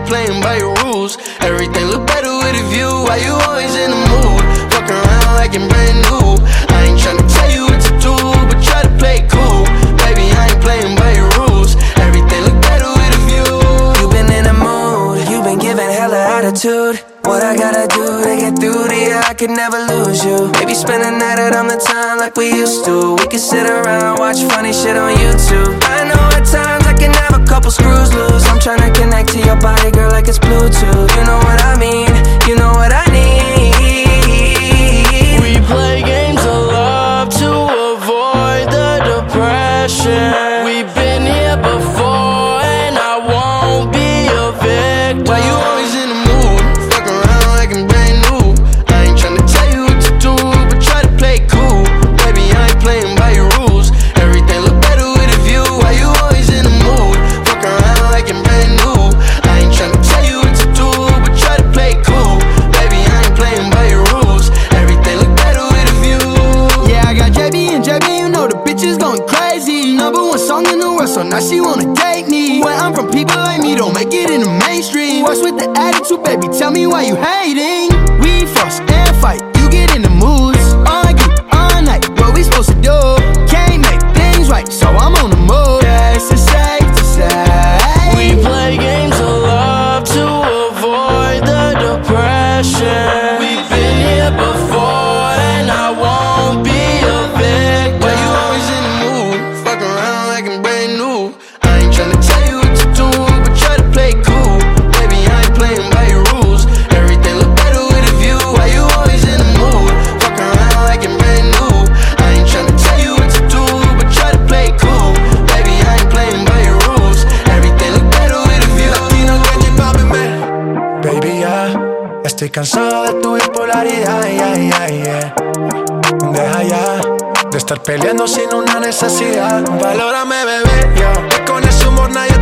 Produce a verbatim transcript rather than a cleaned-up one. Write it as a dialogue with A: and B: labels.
A: ain't playing by your rules. Everything look better with a view. Why you always in the mood? Fuck around like you're brand new. I ain't tryna tell you what to do, but try to play it cool. Baby, I ain't playing by your rules. Everything look better with a view.
B: You been in the mood, you been giving hella attitude. What I gotta do to get through to you, I could never lose you. Maybe spend a night out on the town like we used to. We could sit around, watch funny shit on YouTube. I know at times I can have a couple screws loose. I'm tryna connect to your body, girl, like it's Bluetooth. You know what I mean, you know what I need.
A: We play games of love to avoid the depression. We've been here before and I won't be a victim. Why you always in the mood? Fuck around like I'm brand new. I ain't tryna tell you what to do, but try to play it cool. Baby, I ain't playing by your rules. Everything look better with a view. Why you always in the mood? Fuck around like I'm brand new. I ain't tryna tell you what to do, but try to play it cool. Baby, I ain't playing by your rules. Everything look better with a view.
C: Yeah, I got J B and J B, you know the bitch is going crazy. Number one song in the world, so now she wanna date me. Where I'm from, people like me don't make it in the mainstream. What's with the attitude, baby? Tell me why you hating. We fuss and fight, you get in the moods. Argue all night, what we supposed to do? Can't make things right, so I'm on the move. Yeah, it's safe to say
A: we play games of love to avoid the depression. We've been here before and I won't be a victim. Why you always in the mood? Fuck around like I'm brand new. I ain't tryna tell you what to do, but try to play it cool. Baby, I ain't playing by your rules. Everything look better with a view. Why you always in the mood? Fuck around like I'm brand new. I ain't tryna tell you what to do, but try to play it cool. Baby, I ain't playing by your rules. Everything look better with a view.
B: Latino que J Balvin me. Baby, ya estoy cansado de tu bipolaridad, yeah, yeah, yeah. Deja ya de estar peleando sin una necesidad. Valórame, bebé, yo. Que con ese humor nadie